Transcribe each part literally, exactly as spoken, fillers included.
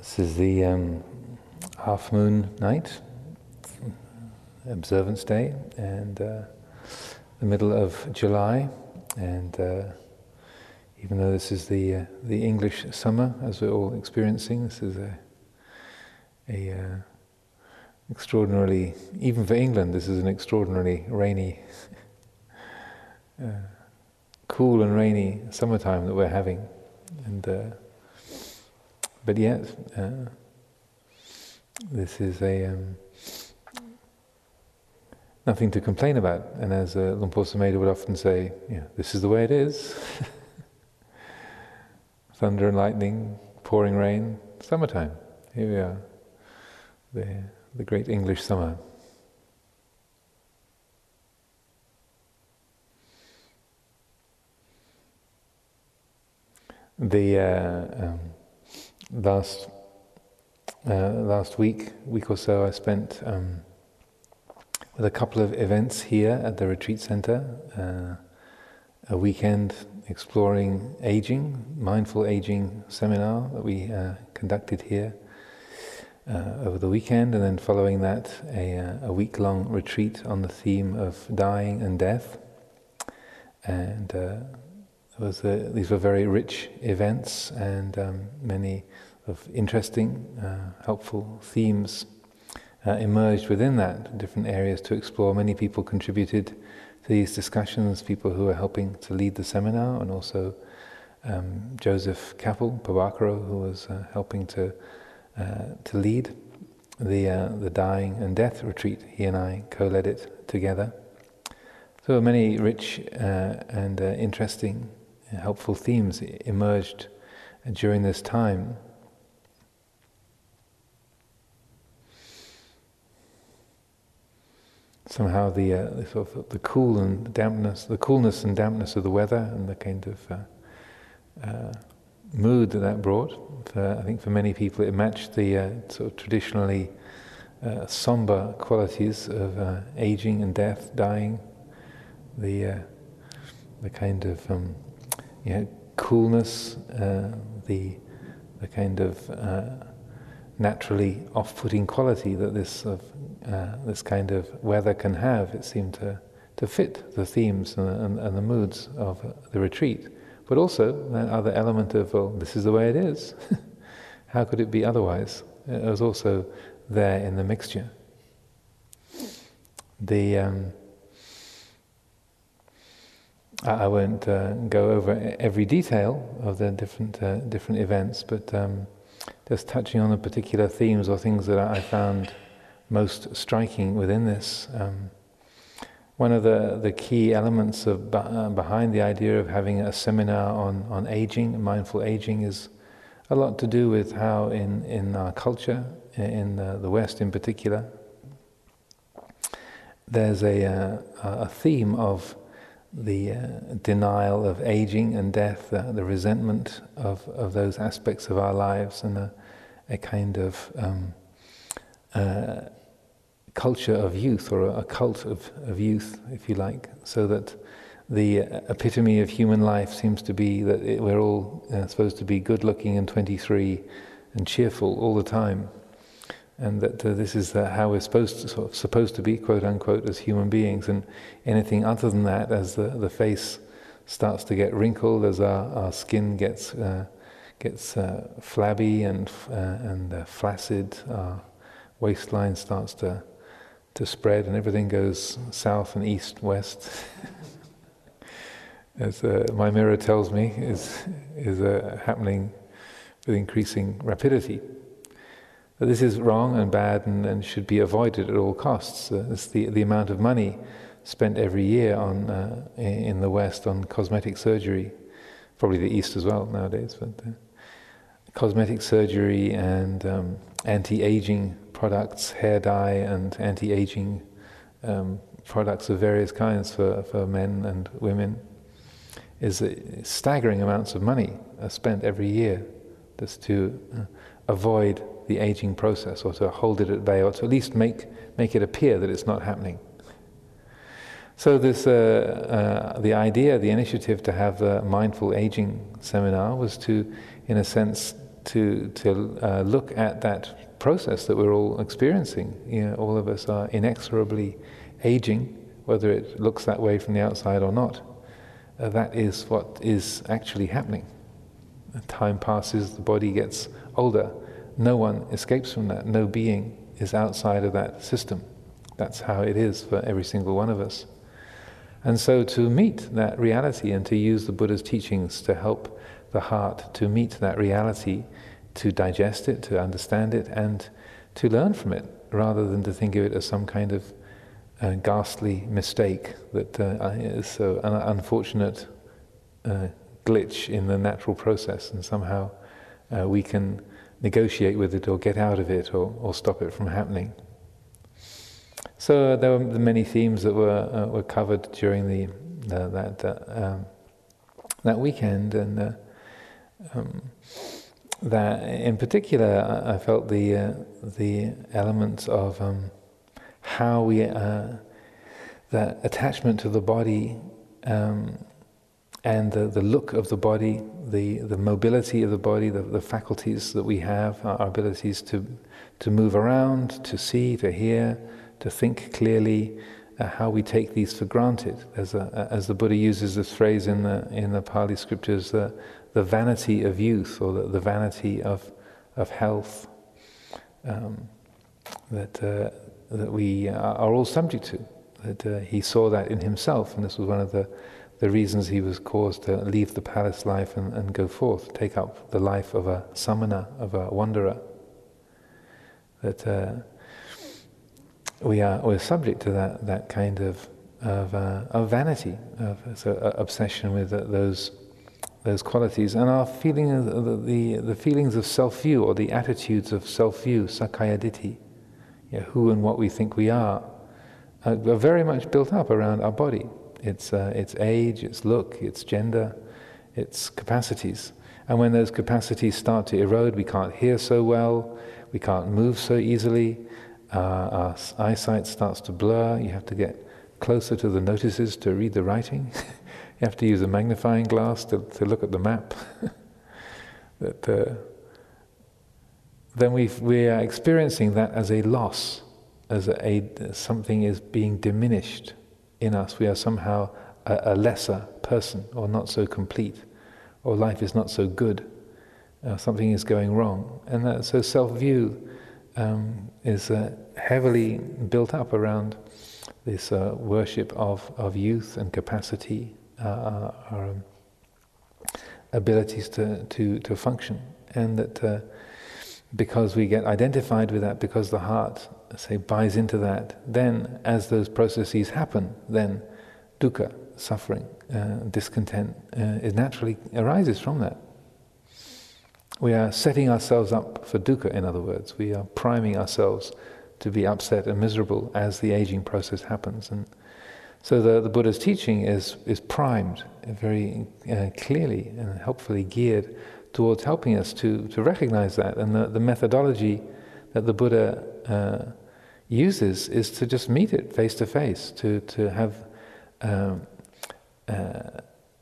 This is the um, half moon night, observance day, and uh, the middle of July. And uh, even though this is the uh, the English summer, as we're all experiencing, this is a a uh, extraordinarily, even for England, this is an extraordinarily rainy, uh, cool and rainy summertime that we're having, and. Uh, But yet, uh, this is a um, nothing to complain about. And as uh, Luang Por Sumedho would often say, yeah, this is the way it is. Thunder and lightning, pouring rain, summertime. Here we are, the the great English summer. The uh, um, Last uh, last week, week or so, I spent um, with a couple of events here at the retreat center. Uh, a weekend exploring aging, mindful aging seminar that we uh, conducted here uh, over the weekend, and then following that, a, uh, a week-long retreat on the theme of dying and death. And uh, it was a, these were very rich events, and um, many of interesting, uh, helpful themes uh, emerged within that, different areas to explore. Many people contributed to these discussions, people who were helping to lead the seminar, and also um, Joseph Kappel, Pabakaro, who was uh, helping to uh, to lead the uh, the dying and death retreat. He and I co-led it together. So many rich uh, and uh, interesting, helpful themes emerged during this time. Somehow the, uh, the sort of the cool and dampness, the coolness and dampness of the weather, and the kind of uh, uh, mood that that brought. For, I think for many people, it matched the uh, sort of traditionally uh, somber qualities of uh, aging and death, dying. The uh, the kind of um, you know, coolness, uh, the the kind of uh, naturally off-putting quality that this of uh, this kind of weather can have. It seemed to to fit the themes and, and, and the moods of the retreat, but also that other element of, well, this is the way it is. How could it be otherwise? It was also there in the mixture. The um, I won't uh, go over every detail of the different uh, different events, but um, just touching on the particular themes or things that I found most striking within this. Um, one of the, the key elements of uh, behind the idea of having a seminar on, on aging, mindful aging, is a lot to do with how in, in our culture, in uh, the West in particular, there's a, uh, a theme of the uh, denial of aging and death, uh, the resentment of, of those aspects of our lives, and a, a kind of um, uh, culture of youth, or a, a cult of, of youth, if you like, so that the epitome of human life seems to be that it, we're all uh, supposed to be good-looking and twenty-three and cheerful all the time, and that uh, this is uh, how we're supposed to sort of supposed to be, quote unquote, as human beings. And anything other than that, as the, the face starts to get wrinkled, as our, our skin gets uh, gets uh, flabby and uh, and uh, flaccid, our waistline starts to to spread, and everything goes south and east, west. As uh, my mirror tells me, is is uh, happening with increasing rapidity. But this is wrong and bad, and, and should be avoided at all costs. Uh, it's the the amount of money spent every year on uh, in the West on cosmetic surgery, probably the East as well nowadays. But uh, cosmetic surgery and um, anti-aging products, hair dye and anti-aging um, products of various kinds for for men and women, is uh, staggering amounts of money are spent every year just to uh, avoid the aging process, or to hold it at bay, or to at least make make it appear that it's not happening. So this, uh, uh, the idea, the initiative to have the mindful aging seminar was to, in a sense, to to uh, look at that process that we're all experiencing. You know, all of us are inexorably aging, whether it looks that way from the outside or not. Uh, that is what is actually happening. Time passes, the body gets older. No one escapes from that. No being is outside of that system. That's how it is for every single one of us. And so to meet that reality and to use the Buddha's teachings to help the heart to meet that reality, to digest it, to understand it, and to learn from it, rather than to think of it as some kind of uh, ghastly mistake that uh, is so an unfortunate uh, glitch in the natural process, and somehow uh, we can negotiate with it or get out of it or, or stop it from happening. So uh, there were many themes that were uh, were covered during the uh, that uh, um, that weekend, and uh, um, that in particular I, I felt the uh, the elements of um, how we uh, that attachment to the body um, and the, the look of the body, the the mobility of the body, the, the faculties that we have, our abilities to to move around, to see, to hear, to think clearly, uh, how we take these for granted. As, a, as the Buddha uses this phrase in the in the Pali scriptures, the the vanity of youth, or the, the vanity of of health, um, that uh, that we are all subject to. That uh, he saw that in himself, and this was one of the the reasons he was caused to leave the palace life and, and go forth, take up the life of a samana, of a wanderer. That. Uh, We are we're subject to that that kind of of, uh, of vanity, of so, uh, obsession with uh, those those qualities, and our feeling of the, the the feelings of self-view, or the attitudes of self-view, sakkaya ditthi, you know, who and what we think we are, uh, are very much built up around our body. Its uh, its age, its look, its gender, its capacities. And when those capacities start to erode, we can't hear so well, we can't move so easily. Uh, our eyesight starts to blur. You have to get closer to the notices to read the writing. You have to use a magnifying glass to, to look at the map. that, uh, then we we are experiencing that as a loss, as a, a something is being diminished in us. We are somehow a, a lesser person, or not so complete, or life is not so good. Uh, something is going wrong, and that, so self-view Um, is uh, heavily built up around this uh, worship of, of youth and capacity, uh, our, our um, abilities to, to, to function. And that uh, because we get identified with that, because the heart, say, buys into that, then as those processes happen, then dukkha, suffering, uh, discontent, uh, it naturally arises from that. We are setting ourselves up for dukkha, in other words. We are priming ourselves to be upset and miserable as the aging process happens. And so the, the Buddha's teaching is, is primed, very uh, clearly and helpfully geared towards helping us to, to recognize that. And the, the methodology that the Buddha uh, uses is to just meet it face to face, to, to have um, uh,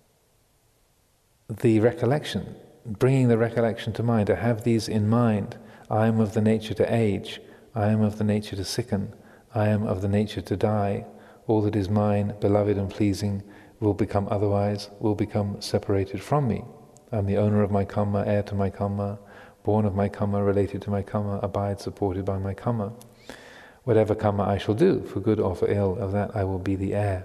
the recollection, bringing the recollection to mind, to have these in mind. I am of the nature to age, I am of the nature to sicken, I am of the nature to die. All that is mine, beloved and pleasing, will become otherwise, will become separated from me. I am the owner of my karma, heir to my karma, born of my karma, related to my karma, abide supported by my karma. Whatever karma I shall do, for good or for ill, of that I will be the heir.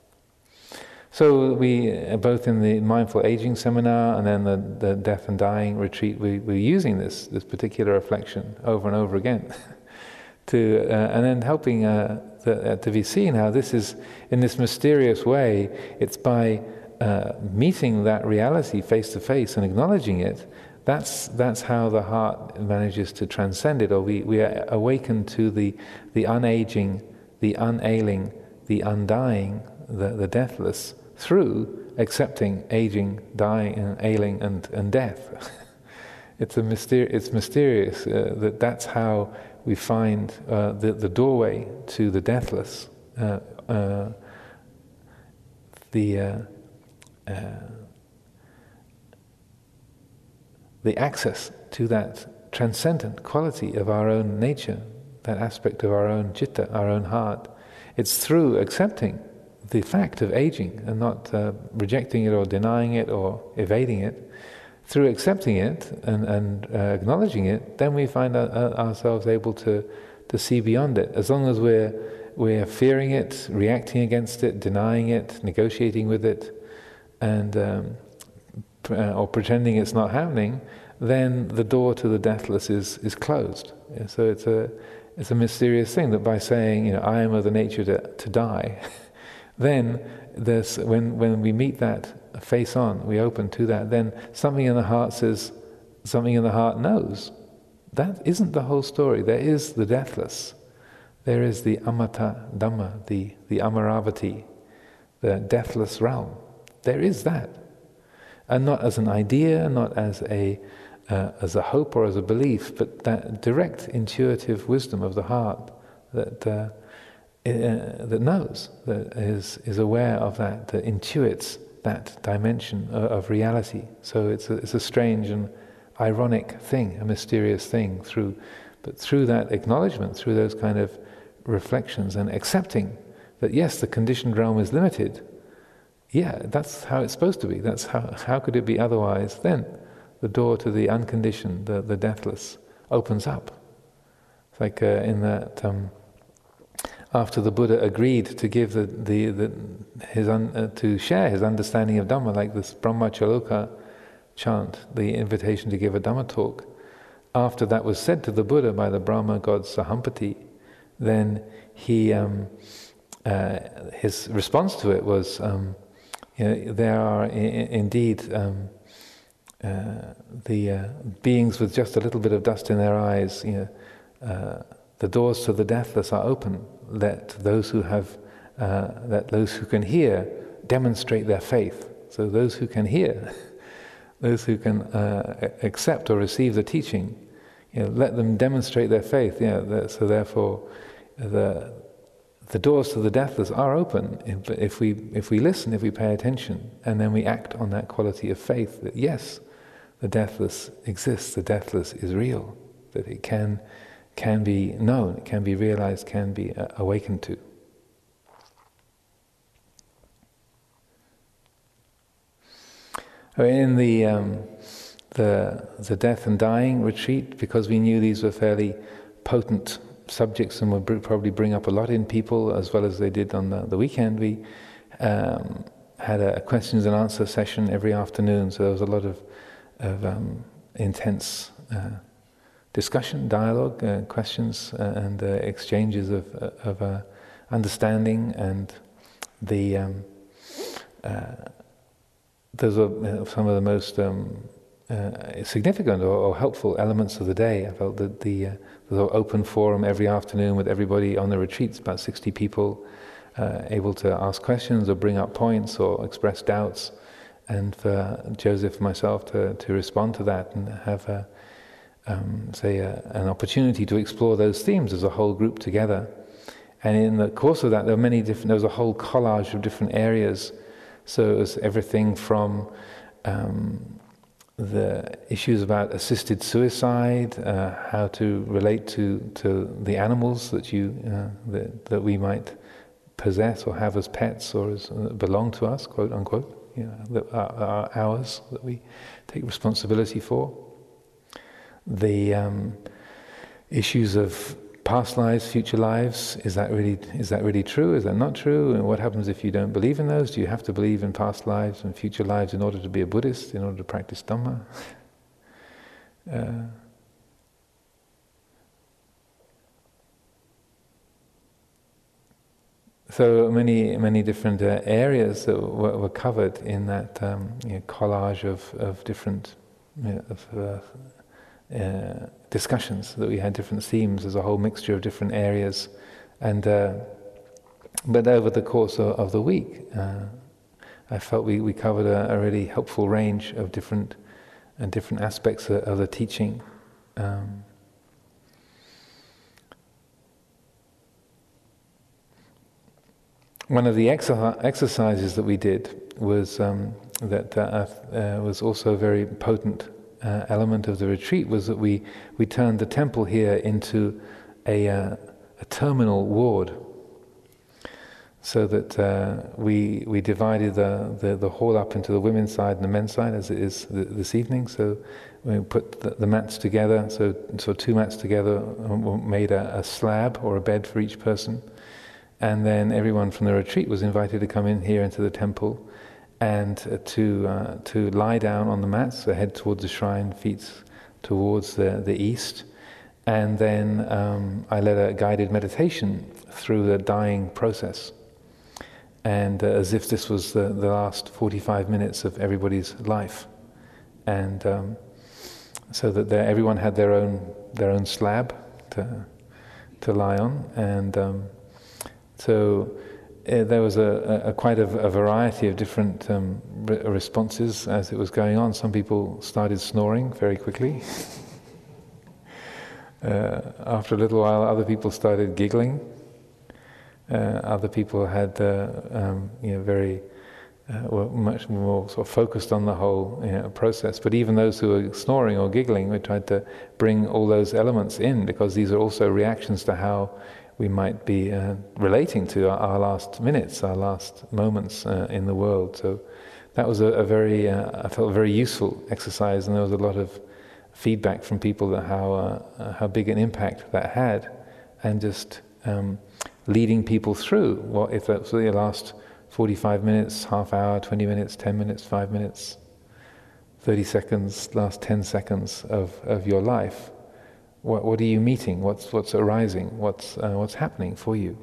So we, both in the Mindful Aging Seminar and then the, the Death and Dying Retreat, we, we're using this this particular reflection over and over again, to uh, and then helping uh, the, uh, to be seen how this is, in this mysterious way, it's by uh, meeting that reality face to face and acknowledging it, that's that's how the heart manages to transcend it, or we, we are awakened to the, the unaging, the unailing, the undying, the, the deathless, through accepting aging, dying, and ailing, and, and death. It's a myster- It's mysterious uh, that that's how we find uh, the the doorway to the deathless, uh, uh, the uh, uh, the access to that transcendent quality of our own nature, that aspect of our own citta, our own heart. It's through accepting the fact of aging and not uh, rejecting it or denying it or evading it. Through accepting it and, and uh, acknowledging it, then we find our, uh, ourselves able to, to see beyond it. As long as we're, we're fearing it, reacting against it, denying it, negotiating with it, and um, uh, or pretending it's not happening, then the door to the deathless is, is closed. Yeah, so it's a it's a mysterious thing that by saying, you know, I am of the nature to, to die, then there's when when we meet that face on, we open to that, then something in the heart says, something in the heart knows. That isn't the whole story. There is the deathless. There is the Amata Dhamma, the, the Amaravati, the deathless realm. There is that. And not as an idea, not as a uh, as a hope or as a belief, but that direct intuitive wisdom of the heart that uh, uh, that knows, that is is aware of that, that intuits that dimension of, of reality. So it's a, it's a strange and ironic thing, a mysterious thing. Through, but through that acknowledgement, through those kind of reflections and accepting that yes, the conditioned realm is limited. Yeah, that's how it's supposed to be. That's how how could it be otherwise? Then the door to the unconditioned, the, the deathless, opens up. It's like uh, in that um, after the Buddha agreed to give the the, the his un, uh, to share his understanding of Dhamma, like this Brahmacaloka chant, the invitation to give a Dhamma talk. After that was said to the Buddha by the Brahma god Sahampati, then he um, uh, his response to it was. Um, You know, there are I- indeed um, uh, the uh, beings with just a little bit of dust in their eyes. You know, uh, the doors to the deathless are open. Let those who have, uh, let those who can hear, demonstrate their faith. So those who can hear, those who can uh, accept or receive the teaching, you know, let them demonstrate their faith. You know, the, so therefore, the The doors to the deathless are open if, if we if we listen, if we pay attention, and then we act on that quality of faith that yes, the deathless exists, the deathless is real, that it can can be known, it can be realized, can be uh, awakened to. In the um, the the death and dying retreat, because we knew these were fairly potent subjects and would probably bring up a lot in people, as well as they did on the, the weekend, we um, had a questions and answer session every afternoon. So there was a lot of, of um, intense uh, discussion, dialogue, uh, questions, uh, and uh, exchanges of, of uh, understanding. And the um, uh, those were some of the most um, uh, significant or, or helpful elements of the day. I felt that the uh, the open forum every afternoon with everybody on the retreats, about sixty people, uh, able to ask questions or bring up points or express doubts, and for Joseph and myself to, to respond to that and have a, um, say a, an opportunity to explore those themes as a whole group together. And in the course of that, there were many different. There was a whole collage of different areas. So it was everything from um, the issues about assisted suicide, uh, how to relate to, to the animals that you uh, that, that we might possess or have as pets or as uh, belong to us, quote unquote, you know, that are, are ours, that we take responsibility for. The um, issues of past lives, future lives, is that really is that really true? Is that not true? And what happens if you don't believe in those? Do you have to believe in past lives and future lives in order to be a Buddhist, in order to practice Dhamma? Uh, so many many different uh, areas that were, were covered in that um, you know, collage of of different you know, of, uh, uh, discussions that we had, different themes. There's a whole mixture of different areas, and uh, but over the course of, of the week, uh, I felt we, we covered a, a really helpful range of different and different aspects of, of the teaching. Um, one of the exer- exercises that we did was um, that uh, uh, was also very potent uh, element of the retreat was that we, we turned the temple here into a, uh, a terminal ward, so that uh, we we divided the, the, the hall up into the women's side and the men's side, as it is th- this evening. So we put the, the mats together, so so two mats together, made a, a slab or a bed for each person, and then everyone from the retreat was invited to come in here into the temple and uh, to uh, to lie down on the mats, so head towards the shrine, feet towards the, the east, and then um, I led a guided meditation through the dying process. And uh, as if this was the, the last forty-five minutes of everybody's life, and um, so that everyone had their own their own slab to to lie on, and um, so uh, there was a, a, a quite a, a variety of different um, re- responses as it was going on. Some people started snoring very quickly. uh, after a little while, other people started giggling. Uh, other people had, uh, um, you know, very, uh, were much more sort of focused on the whole, you know, process. But even those who were snoring or giggling, we tried to bring all those elements in, because these are also reactions to how we might be uh, relating to our, our last minutes, our last moments uh, in the world. So that was a, a very, uh, I felt, a very useful exercise, and there was a lot of feedback from people that how uh, how big an impact that had, and just. Um, leading people through what if that's the last forty-five minutes, half hour, twenty minutes, ten minutes, five minutes, thirty seconds, last ten seconds of, of your life. What what are you meeting? What's what's arising? What's uh, what's happening for you?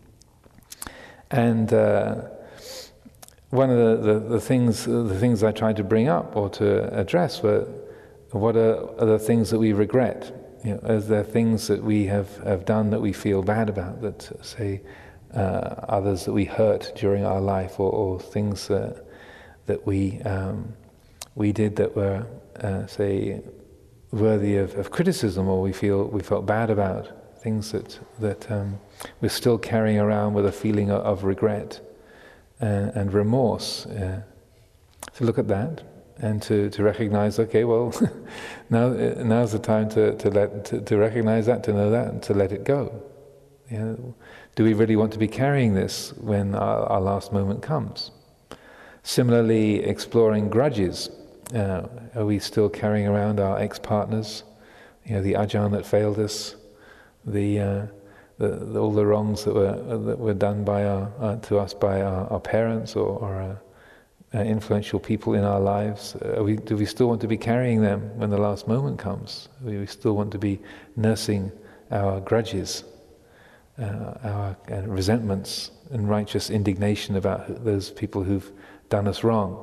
And uh, one of the, the, the things the things I tried to bring up or to address were what are, are the things that we regret. You know, are there things that we have, have done that we feel bad about, that, say, uh, others that we hurt during our life, or, or things uh, that we um, we did that were, uh, say, worthy of, of criticism, or we feel we felt bad about, things that that um, we're still carrying around with a feeling of, of regret and, and remorse. Uh, so look at that. And to, to recognize, okay, well, now now's the time to to let to, to recognize that, to know that, and to let it go. You know, do we really want to be carrying this when our, our last moment comes? Similarly, exploring grudges. Uh, are we still carrying around our ex-partners? You know, the ajahn that failed us, the, uh, the, the all the wrongs that were that were done by our uh, to us by our, our parents or. or uh, Uh, influential people in our lives. Uh, we, do we still want to be carrying them when the last moment comes? Do we still want to be nursing our grudges, uh, our uh, resentments and righteous indignation about those people who've done us wrong?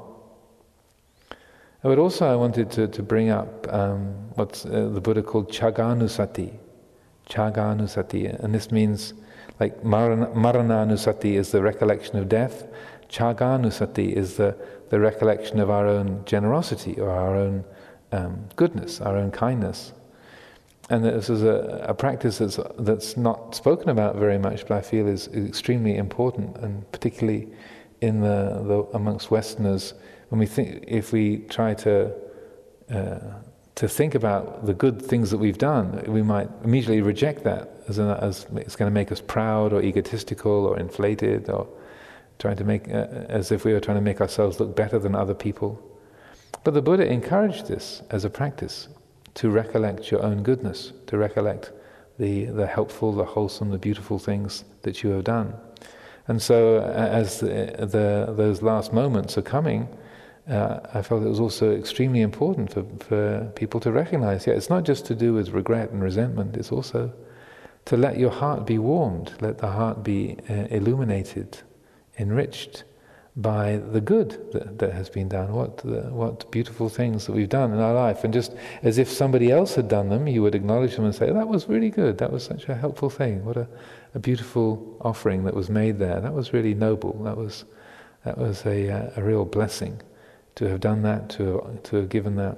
But also I wanted to, to bring up um, what uh, the Buddha called Chagganusati. Chagganusati, and this means, like marana, Marananusati is the recollection of death. Chagganusati is the, the recollection of our own generosity, or our own um, goodness, our own kindness. And this is a, a practice that's, that's not spoken about very much, but I feel is, is extremely important, and particularly in the, the amongst Westerners, when we think, if we try to uh, to think about the good things that we've done, we might immediately reject that as, an, as it's going to make us proud or egotistical or inflated, or trying to make, uh, as if we were trying to make ourselves look better than other people. But the Buddha encouraged this as a practice, to recollect your own goodness, to recollect the, the helpful, the wholesome, the beautiful things that you have done. And so uh, as the, the, those last moments are coming, uh, I felt it was also extremely important for, for people to recognize, yeah, it's not just to do with regret and resentment, it's also to let your heart be warmed, let the heart be uh, illuminated, enriched by the good that, that has been done, what the, what beautiful things that we've done in our life. And just as if somebody else had done them, you would acknowledge them and say, that was really good, that was such a helpful thing, what a, a beautiful offering that was made there, that was really noble, that was that was a, a real blessing to have done that, to, to have given that.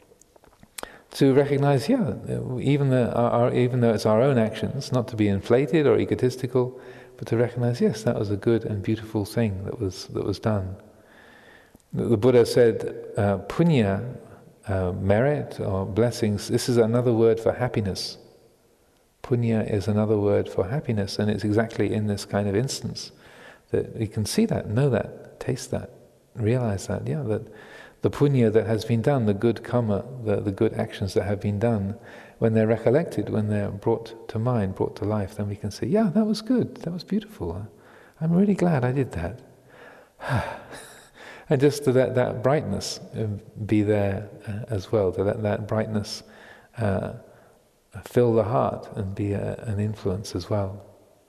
To recognize, yeah, even, the, our, even though it's our own actions, not to be inflated or egotistical, but to recognize, yes, that was a good and beautiful thing that was that was done. The Buddha said, uh, punya, uh, merit or blessings. This is another word for happiness. Punya is another word for happiness, and it's exactly in this kind of instance that you can see that, know that, taste that, realize that, yeah, that the punya that has been done, the good karma, the, the good actions that have been done, when they're recollected, when they're brought to mind, brought to life, then we can say, yeah, that was good, that was beautiful. I'm really glad I did that. And just to let that brightness be there uh, as well, to let that brightness uh, fill the heart and be a, an influence as well.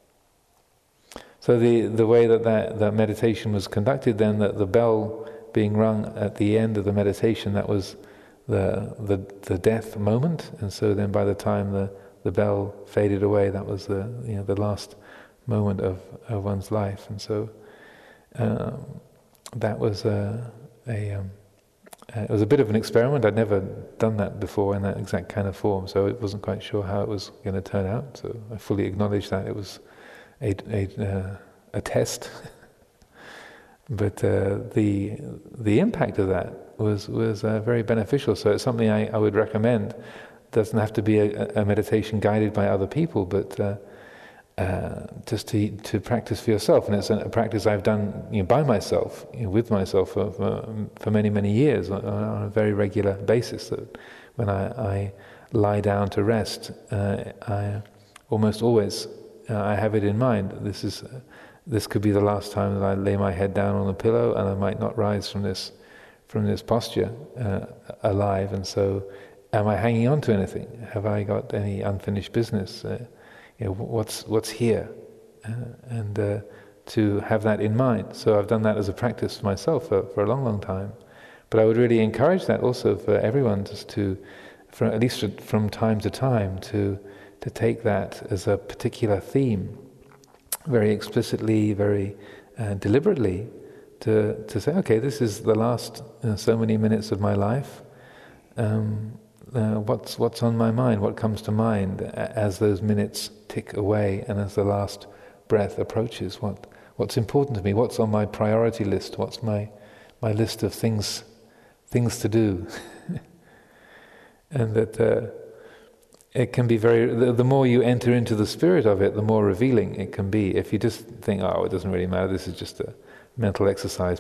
So the, the way that, that that meditation was conducted then, that the bell being rung at the end of the meditation, that was the the, the death moment, and so then by the time the, the bell faded away, that was the you know the last moment of, of one's life. And so um, that was a, a um, uh, it was a bit of an experiment. I'd never done that before in that exact kind of form, so I wasn't quite sure how it was going to turn out. So I fully acknowledged that it was a a, uh, a test. But uh, the the impact of that was was uh, very beneficial. So it's something I, I would recommend. It doesn't have to be a, a meditation guided by other people, but uh, uh, just to to practice for yourself. And it's a, a practice I've done you know, by myself, you know, with myself for, for for many many years on, on a very regular basis. That when I, I lie down to rest, uh, I almost always uh, I have it in mind. This is. Uh, This could be the last time that I lay my head down on a pillow, and I might not rise from this, from this posture uh, alive. And so, am I hanging on to anything? Have I got any unfinished business? Uh, you know, what's what's here? Uh, and uh, to have that in mind. So I've done that as a practice for myself for, for a long, long time. But I would really encourage that also for everyone, just to, for at least from time to time, to to take that as a particular theme. Very explicitly, very uh, deliberately, to to say, okay, this is the last uh, so many minutes of my life. Um, uh, what's what's on my mind? What comes to mind as those minutes tick away, and as the last breath approaches? What what's important to me? What's on my priority list? What's my my list of things things to do? And that. Uh, It can be very, the, the more you enter into the spirit of it, the more revealing it can be. If you just think, oh, it doesn't really matter, this is just a mental exercise,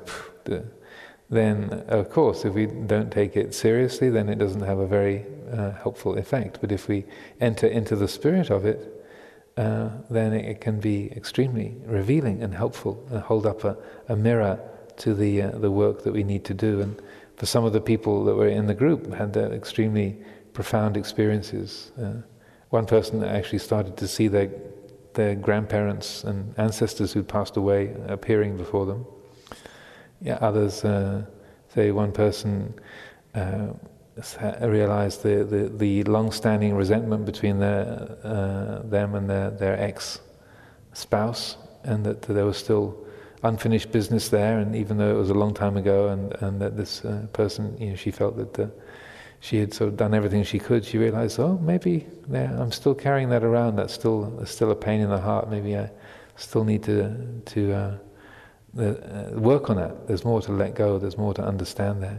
then of course, if we don't take it seriously, then it doesn't have a very uh, helpful effect. But if we enter into the spirit of it, uh, then it, it can be extremely revealing and helpful, and hold up a, a mirror to the uh, the work that we need to do. And for some of the people that were in the group, had that extremely profound experiences. Uh, one person actually started to see their their grandparents and ancestors who'd passed away appearing before them. Yeah, others uh, say one person uh, realized the, the, the long-standing resentment between their, uh, them and their, their ex-spouse, and that there was still unfinished business there, and even though it was a long time ago, and, and that this uh, person, you know, she felt that the she had sort of done everything she could, she realized, oh, maybe yeah, I'm still carrying that around. That's still that's still a pain in the heart. Maybe I still need to to uh, uh, work on that. There's more to let go. There's more to understand there.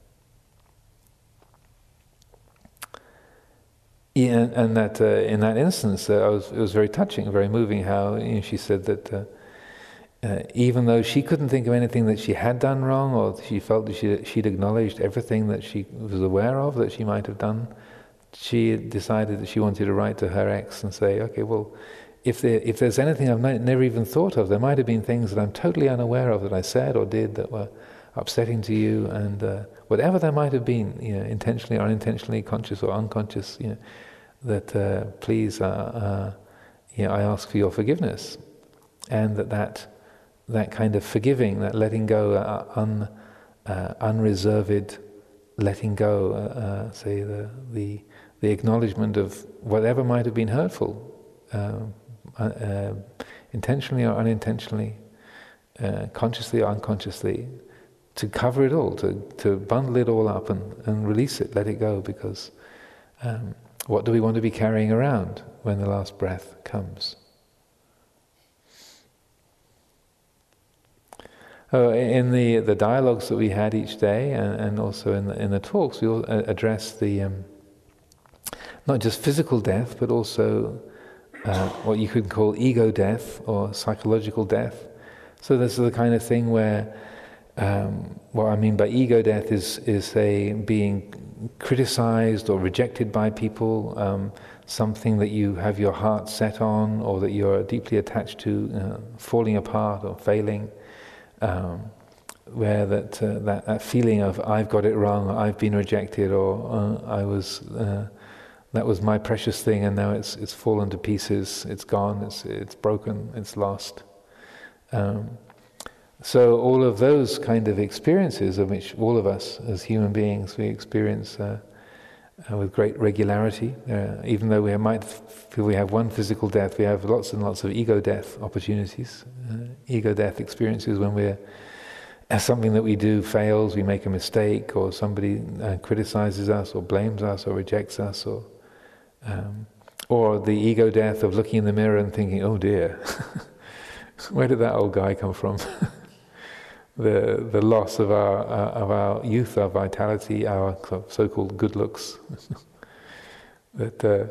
Yeah, and, and that uh, in that instance, uh, I was it was very touching, very moving. How you know, she said that. Uh, Uh, even though she couldn't think of anything that she had done wrong, or she felt that she, she'd acknowledged everything that she was aware of that she might have done, she decided that she wanted to write to her ex and say, okay, well, if there, if there's anything I've not, never even thought of, there might have been things that I'm totally unaware of that I said or did that were upsetting to you, and uh, whatever there might have been, you know, intentionally or unintentionally, conscious or unconscious, you know, that uh, please, uh, uh, you know, I ask for your forgiveness, and that that that kind of forgiving, that letting go, uh, un, uh, unreserved letting go, uh, uh, say the, the the acknowledgement of whatever might have been hurtful, uh, uh, intentionally or unintentionally, uh, consciously or unconsciously, to cover it all, to, to bundle it all up and, and release it, let it go, because um, what do we want to be carrying around when the last breath comes? Oh, in the the dialogues that we had each day, and, and also in the, in the talks, we all addressed the um, not just physical death, but also uh, what you could call ego death or psychological death. So this is the kind of thing where um, what I mean by ego death is is say being criticized or rejected by people, um, something that you have your heart set on or that you're deeply attached to, uh, falling apart or failing. Um, where that, uh, that that feeling of I've got it wrong, I've been rejected, or uh, I was uh, that was my precious thing, and now it's it's fallen to pieces, it's gone, it's it's broken, it's lost. Um, so all of those kind of experiences, of which all of us as human beings we experience uh, uh, with great regularity, uh, even though we might feel we have one physical death, we have lots and lots of ego death opportunities. Uh, ego death experiences when we're as something that we do fails, we make a mistake, or somebody uh, criticizes us, or blames us, or rejects us, or um, or the ego death of looking in the mirror and thinking, "Oh dear, where did that old guy come from?" the the loss of our uh, of our youth, our vitality, our so-called good looks. that uh,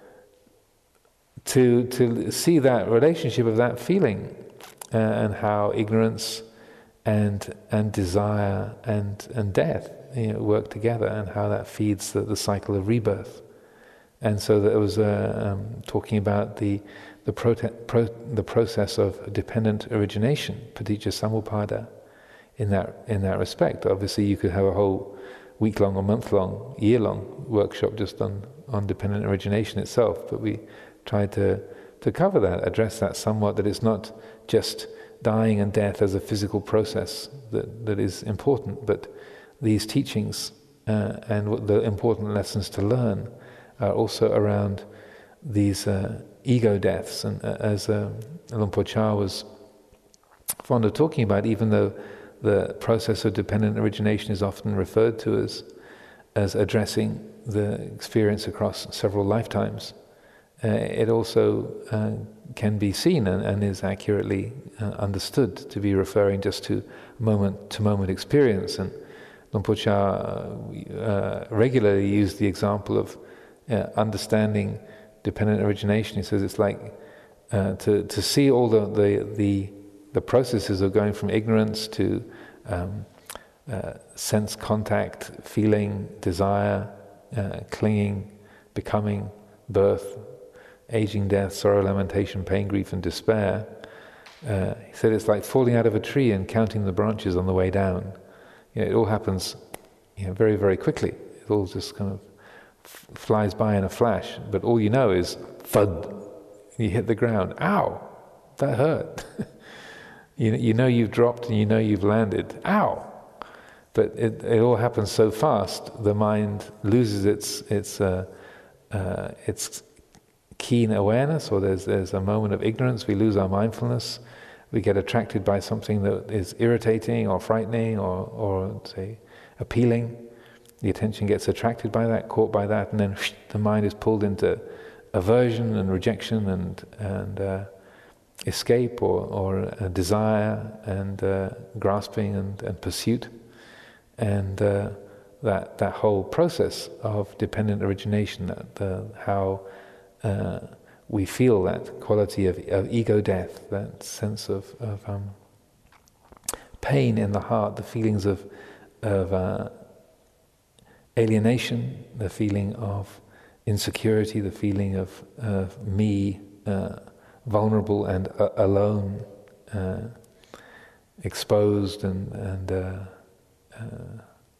to to see that relationship of that feeling. Uh, and how ignorance and and desire and and death, you know, work together, and how that feeds the, the cycle of rebirth. And so there was uh, um, talking about the the, prote- pro- the process of dependent origination, paticca samuppada, in that in that respect. Obviously, you could have a whole week-long or month-long, year-long workshop just on on dependent origination itself, but we tried to to cover that, address that somewhat, that it's not just dying and death as a physical process that, that is important, but these teachings uh, and what the important lessons to learn are also around these uh, ego deaths. And uh, as uh, Luang Por Chah was fond of talking about, even though the process of dependent origination is often referred to as as addressing the experience across several lifetimes, uh, it also uh, can be seen and, and is accurately uh, understood to be referring just to moment-to-moment experience. And Luang Por Chah uh, regularly used the example of uh, understanding dependent origination. He says it's like uh, to to see all the, the the the processes of going from ignorance to um, uh, sense contact, feeling, desire, uh, clinging, becoming, birth, aging, death, sorrow, lamentation, pain, grief, and despair. Uh, he said it's like falling out of a tree and counting the branches on the way down. You know, it all happens, you know, very, very quickly. It all just kind of f- flies by in a flash. But all you know is thud. You hit the ground. Ow! That hurt. you you know you've dropped and you know you've landed. Ow! But it it all happens so fast. The mind loses its its uh, uh, its keen awareness, or there's there's a moment of ignorance. We lose our mindfulness. We get attracted by something that is irritating or frightening or or say appealing. The attention gets attracted by that, caught by that, and then whoosh, the mind is pulled into aversion and rejection and and uh, escape or or uh, desire and uh, grasping and, and pursuit, and uh, that that whole process of dependent origination, that the, how uh, we feel that quality of, of ego death, that sense of, of um, pain in the heart, the feelings of of uh, alienation, the feeling of insecurity, the feeling of, of me uh, vulnerable and uh, alone, uh, exposed and and uh, uh,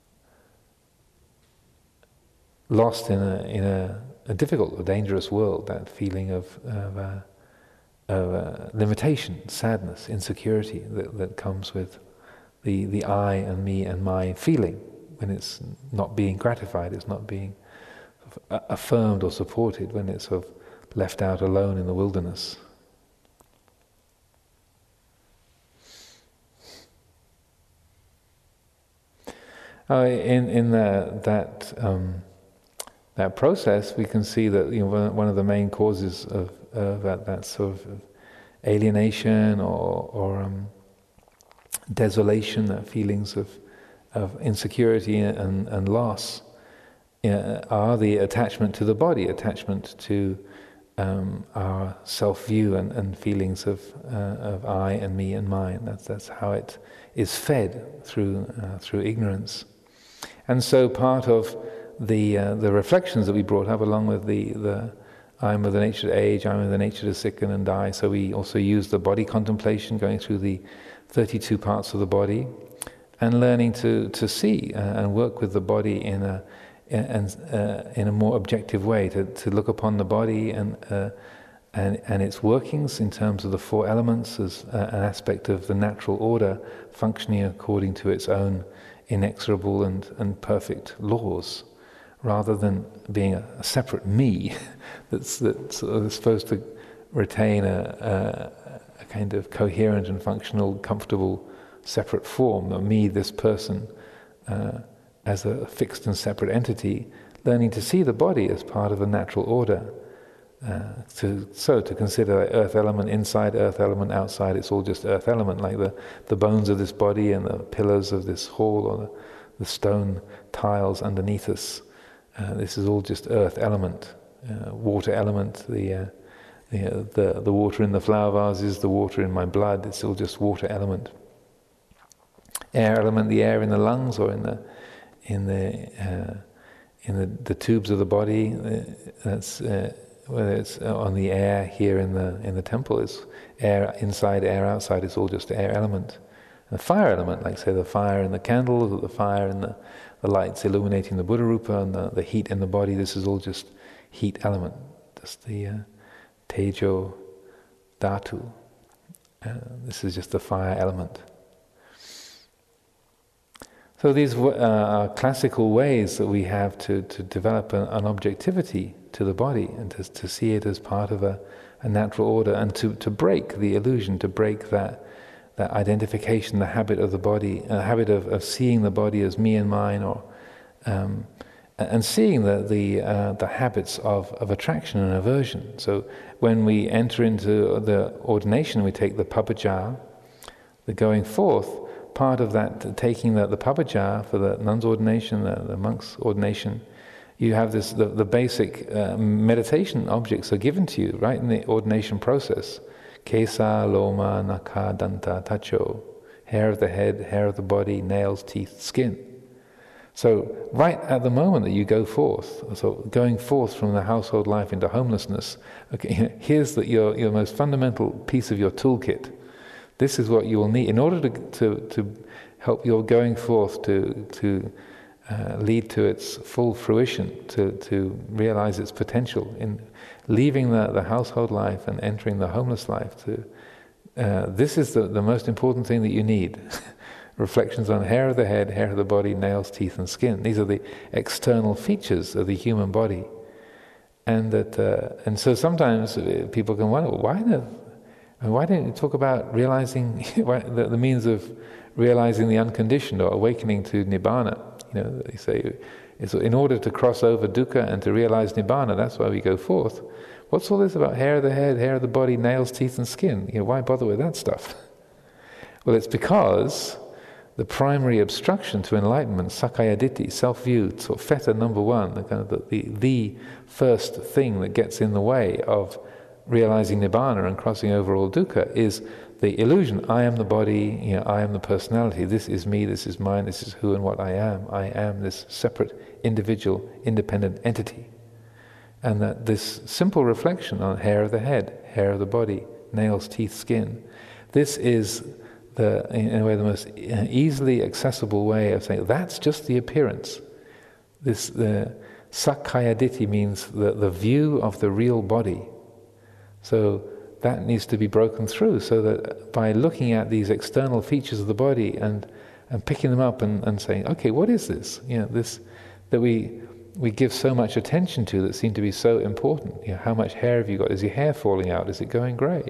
lost in a in a, a difficult, a dangerous world. That feeling of of, uh, of uh, limitation, sadness, insecurity that that comes with the the I and me and my feeling when it's not being gratified, it's not being affirmed or supported, when it's sort of left out alone in the wilderness. Uh, in in the, that um, that process, we can see that, you know, one of the main causes of, of that, that sort of alienation or or um, desolation, uh, feelings of, of insecurity and, and loss, uh, are the attachment to the body, attachment to um, our self-view and, and feelings of, uh, of I and me and mine. That's, that's how it is fed through, uh, through ignorance. And so part of the, uh, the reflections that we brought up, along with the, the I am of the nature to age, I am of the nature to sicken and die, so we also use the body contemplation, going through the thirty-two parts of the body, and learning to, to see uh, and work with the body in a in, uh, in a more objective way, to, to look upon the body and, uh, and and its workings in terms of the four elements as uh, an aspect of the natural order functioning according to its own inexorable and, and perfect laws, rather than being a, a separate me that's, that's sort of supposed to retain a, a, a kind of coherent and functional, comfortable, separate form. A me, this person, uh, as a fixed and separate entity, learning to see the body as part of a natural order. Uh, to, so to consider earth element inside, earth element outside, it's all just earth element, like the, the bones of this body and the pillars of this hall, or the, the stone tiles underneath us. Uh, this is all just earth element, uh, water element, the, uh, the, uh, the the water in the flower vases, the water in my blood, it's all just water element. Air element, the air in the lungs or in the in the uh, in the, the tubes of the body. Uh, that's uh, whether it's on the air here in the in the temple, is air inside, air outside. It's all just air element. The fire element, like say the fire in the candles, or the fire in the the lights illuminating the Buddha Rupa, and the, the heat in the body, this is all just heat element, just the uh, Tejo Dhatu. Uh, this is just the fire element. So these uh, are classical ways that we have to, to develop an, an objectivity to the body, and to, to see it as part of a, a natural order, and to, to break the illusion, to break that that identification, the habit of the body, a habit of, of seeing the body as me and mine, or um, and seeing the the uh, the habits of, of attraction and aversion. So when we enter into the ordination, we take the papaja, the going forth. Part of that, taking the, the papaja for the nun's ordination, the, the monk's ordination, you have this the, the basic uh, meditation objects are given to you right in the ordination process. Kesa, loma, naka, danta, tacho, hair of the head, hair of the body, nails, teeth, skin. So right at the moment that you go forth, so going forth from the household life into homelessness, okay, here's the, your, your most fundamental piece of your toolkit. This is what you will need in order to to, to help your going forth to to uh, lead to its full fruition, to, to realize its potential in leaving the, the household life and entering the homeless life. To uh, this is the, the most important thing that you need. Reflections on hair of the head, hair of the body, nails, teeth, and skin. These are the external features of the human body, and that uh, and so sometimes people can wonder, why the why don't you talk about realizing the, the means of realizing the unconditioned or awakening to nibbana? You know, they say it's in order to cross over dukkha and to realize nibbana. That's why we go forth. What's all this about hair of the head, hair of the body, nails, teeth, and skin? You know, why bother with that stuff? Well, it's because the primary obstruction to enlightenment, sakkaya ditthi, self-view, sort of feta number one, the kind of the, the, the first thing that gets in the way of realizing nibbana and crossing over all dukkha, is the illusion. I am the body, you know, I am the personality, this is me, this is mine, this is who and what I am. I am this separate, individual, independent entity. And that this simple reflection on hair of the head, hair of the body, nails, teeth, skin, this is the, in a way, the most easily accessible way of saying, that's just the appearance. This, the sakkaya ditthi means the, the view of the real body. So that needs to be broken through, so that by looking at these external features of the body and and picking them up and, and saying, okay, what is this? You know, this that we we give so much attention to, that seem to be so important. You know, how much hair have you got? Is your hair falling out? Is it going grey?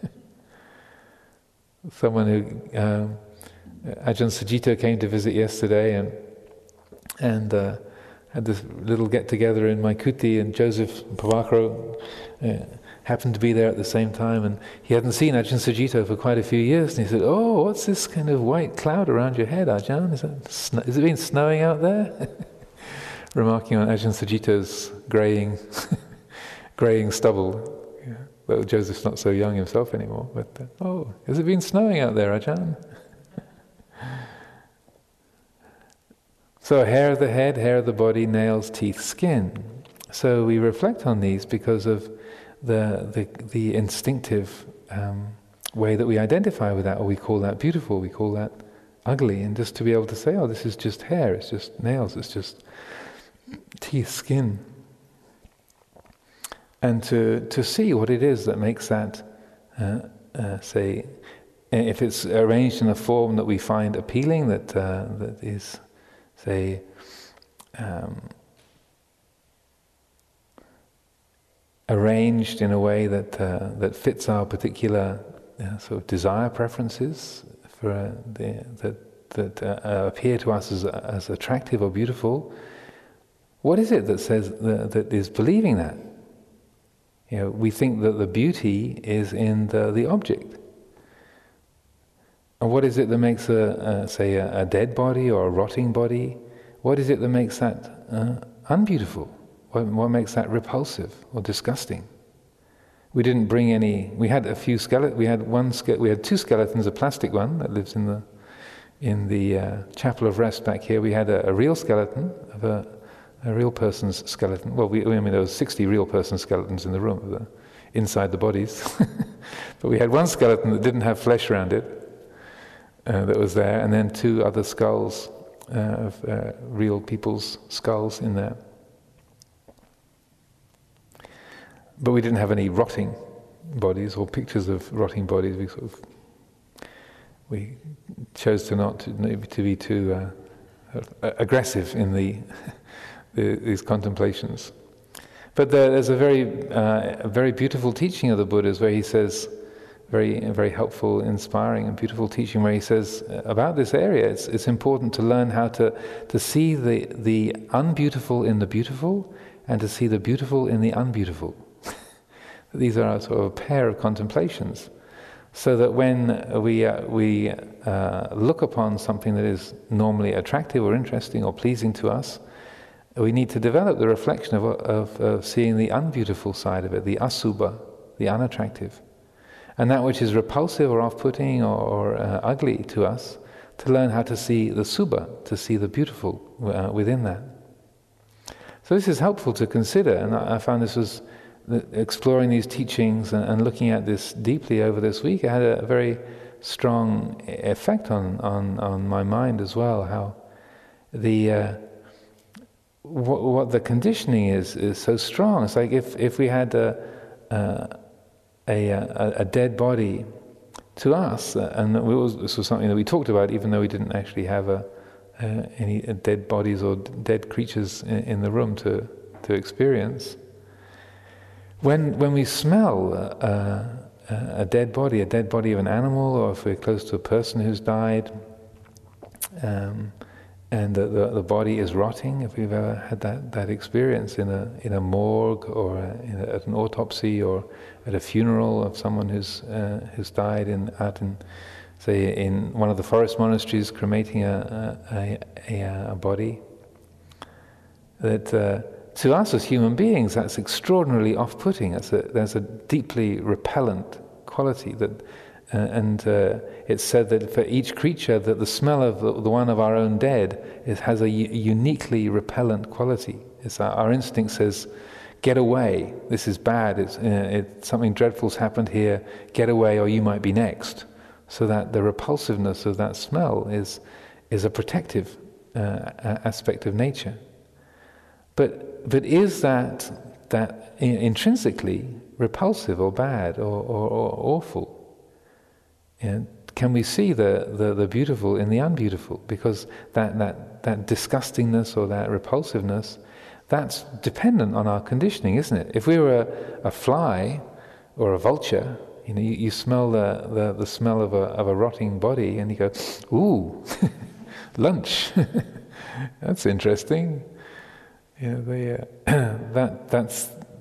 Someone who um, Ajahn Sucitto came to visit yesterday, and and uh, had this little get together in my kuti, and Joseph Pavakro, uh, happened to be there at the same time, and he hadn't seen Ajahn Sucitto for quite a few years, and he said, "Oh, what's this kind of white cloud around your head, Ajahn? Is, that sn- is it been snowing out there?" Remarking on Ajahn Sucitto's greying, greying stubble. Yeah. Well, Joseph's not so young himself anymore, but uh, oh, has it been snowing out there, Ajahn? So hair of the head, hair of the body, nails, teeth, skin. So we reflect on these because of the the, the instinctive um, way that we identify with that, or we call that beautiful, we call that ugly, and just to be able to say, oh, this is just hair, it's just nails, it's just teeth, skin. And to, to see what it is that makes that, uh, uh, say, if it's arranged in a form that we find appealing, that uh, that is, say, um, arranged in a way that uh, that fits our particular uh, sort of desire preferences for uh, the, that that uh, appear to us as as attractive or beautiful. What is it that says that, that is believing that? You know, we think that the beauty is in the, the object. And what is it that makes a, a say a, a dead body or a rotting body? What is it that makes that uh, unbeautiful? What, what makes that repulsive or disgusting? We didn't bring any. We had a few skeletons. We had one. Ske- we had two skeletons. A plastic one that lives in the in the uh, chapel of rest back here. We had a, a real skeleton of a. A real person's skeleton. Well, we, I mean, there was sixty real person skeletons in the room, the, inside the bodies. But we had one skeleton that didn't have flesh around it, uh, that was there, and then two other skulls uh, of uh, real people's skulls in there. But we didn't have any rotting bodies or pictures of rotting bodies. We sort of we chose to not to, to be too uh, aggressive in the. The, these contemplations. But there, there's a very uh, a very beautiful teaching of the Buddha's where he says, very very helpful, inspiring and beautiful teaching where he says about this area, it's it's important to learn how to, to see the, the unbeautiful in the beautiful and to see the beautiful in the unbeautiful. These are sort of a pair of contemplations. So that when we, uh, we uh, look upon something that is normally attractive or interesting or pleasing to us, we need to develop the reflection of, of, of seeing the unbeautiful side of it, the asubha, the unattractive. And that which is repulsive or off-putting or, or uh, ugly to us, to learn how to see the subha, to see the beautiful uh, within that. So this is helpful to consider, and I, I found this was, exploring these teachings and, and looking at this deeply over this week, it had a very strong effect on, on, on my mind as well, how the... Uh, What, what the conditioning is is so strong. It's like if, if we had a a, a a dead body to us, uh, and we was, this was something that we talked about, even though we didn't actually have a, uh, any dead bodies or dead creatures in, in the room to to experience. When when we smell uh, a dead body, a dead body of an animal, or if we're close to a person who's died. Um, And the, the, the body is rotting. If we've ever had that, that experience in a in a morgue or a, in a, at an autopsy or at a funeral of someone who's uh, who's died in out in, say, in one of the forest monasteries, cremating a a, a, a body. That uh, to us as human beings, that's extraordinarily off-putting. That's a, there's a deeply repellent quality that. Uh, and uh, it's said that for each creature, that the smell of the, the one of our own dead is, has a u- uniquely repellent quality. It's our, our instinct says, "Get away! This is bad. It's uh, it, something dreadful's happened here. Get away, or you might be next." So that the repulsiveness of that smell is is a protective uh, aspect of nature. But but is that that intrinsically repulsive or bad or, or, or awful? And can we see the, the, the beautiful in the unbeautiful? Because that, that, that disgustingness or that repulsiveness, that's dependent on our conditioning, isn't it? If we were a, a fly or a vulture, you know, you, you smell the, the, the smell of a, of a rotting body and you go, ooh, lunch. That's interesting. You know, the, uh, that, that's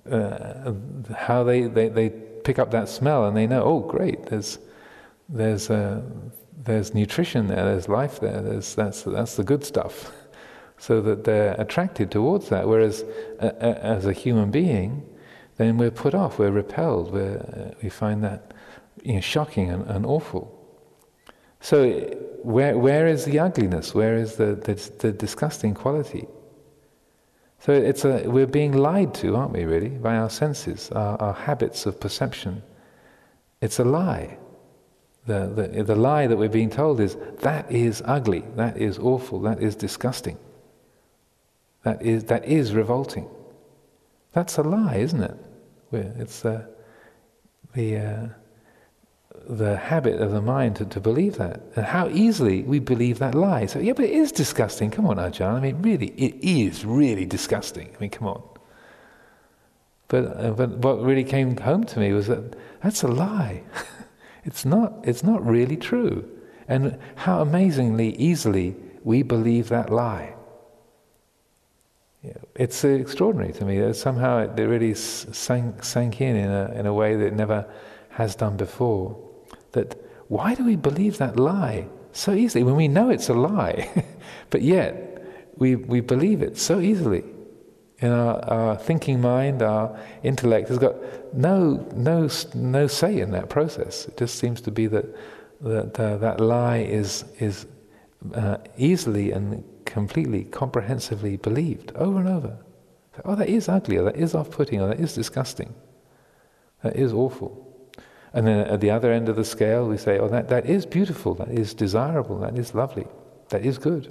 uh, how they, they, they pick up that smell and they know, oh great, there's there's uh, there's nutrition there, there's life there, there's that's that's the good stuff, so that they're attracted towards that. Whereas uh, uh, as a human being, then we're put off, we're repelled, we're, uh, we find that, you know, shocking and, and awful. So where where is the ugliness? Where is the the, the disgusting quality? So it's a we're being lied to, aren't we? Really, by our senses, our, our habits of perception. It's a lie. The, the the lie that we're being told is that is ugly, that is awful, that is disgusting. That is that is revolting. That's a lie, isn't it? We're, it's uh, the. Uh, the habit of the mind to, to believe that, and how easily we believe that lie. So yeah, but it is disgusting. Come on, Ajahn. I mean, really, it is really disgusting. I mean, come on. But uh, but what really came home to me was that that's a lie. it's not. It's not really true. And how amazingly easily we believe that lie. Yeah, it's uh, extraordinary to me. That somehow it, it really sank sank in in a in a way that it never has done before. That why do we believe that lie so easily when we know it's a lie, but yet we we believe it so easily. In our, our thinking mind, our intellect has got no no no say in that process. It just seems to be that that uh, that lie is is uh, easily and completely comprehensively believed over and over. Oh, that is ugly, or that is off-putting, or that is disgusting. That is awful. And then at the other end of the scale, we say, oh, that, that is beautiful, that is desirable, that is lovely, that is good.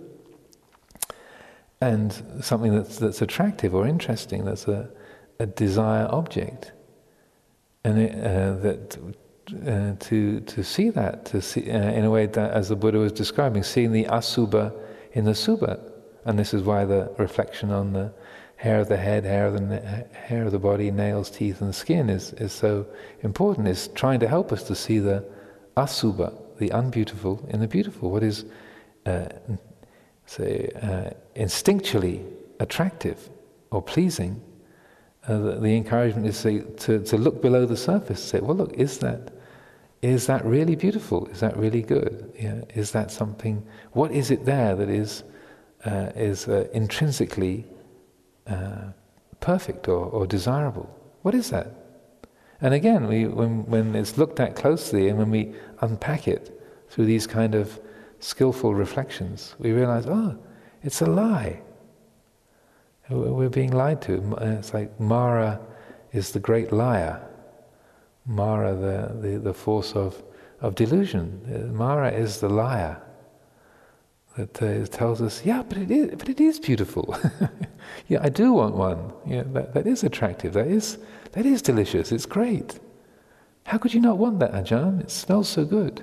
And something that's, that's attractive or interesting, that's a, a desire object. And it, uh, that uh, to to see that, to see uh, in a way that, as the Buddha was describing, seeing the asubha in the subha. And this is why the reflection on the hair of the head, hair of the na- hair of the body, nails, teeth, and skin is, is so important. Is trying to help us to see the asubha, the unbeautiful, in the beautiful. What is, uh, say, uh, instinctually attractive or pleasing. Uh, the, the encouragement is say, to to look below the surface. Say, well, look, is that is that really beautiful? Is that really good? Yeah, is that something? What is it there that is uh, is uh, intrinsically Uh, perfect or, or desirable? What is that? And again, we, when, when it's looked at closely and when we unpack it through these kind of skillful reflections, we realize, oh, it's a lie. We're being lied to. It's like Mara is the great liar. Mara, the, the, the force of, of delusion. Mara is the liar. That uh, tells us, yeah, but it is, but it is beautiful. Yeah, I do want one. Yeah, that, that is attractive. That is, that is delicious. It's great. How could you not want that, Ajahn? It smells so good.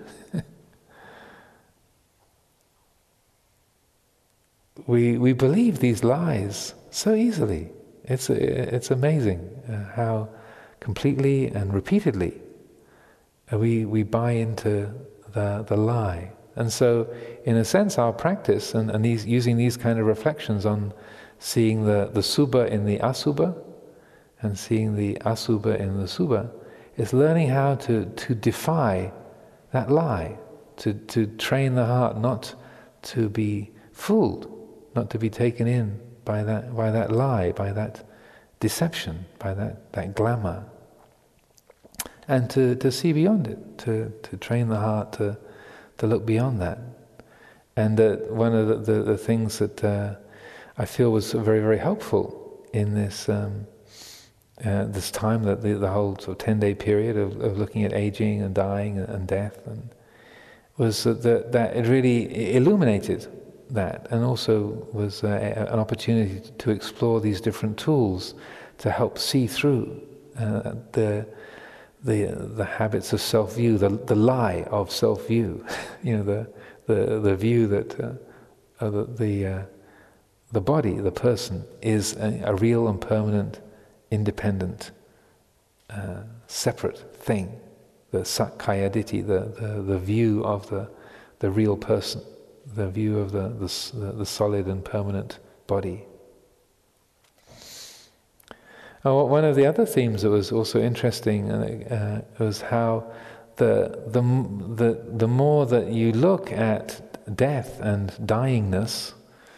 we we believe these lies so easily. It's it's amazing uh, how completely and repeatedly uh, we we buy into the the lie. And so, in a sense, our practice and, and these using these kind of reflections on seeing the, the subha in the asubha and seeing the asubha in the subha is learning how to, to defy that lie, to, to train the heart not to be fooled, not to be taken in by that by that lie, by that deception, by that, that glamour. And to, to see beyond it, to, to train the heart to to look beyond that. And uh, one of the, the, the things that uh, I feel was very, very helpful in this um, uh, this time, that the, the whole sort of ten-day period of, of looking at aging and dying and, and death, and was that, that, that it really illuminated that, and also was uh, an opportunity to explore these different tools to help see through uh, the the the habits of self-view, the the lie of self-view, you know, the the the view that uh, uh, the the, uh, the body, the person, is a, a real and permanent, independent, uh, separate thing. The sakkaya ditthi, the, the the view of the the real person, the view of the the, the solid and permanent body. Oh, one of the other themes that was also interesting uh, was how the, the the the more that you look at death and dyingness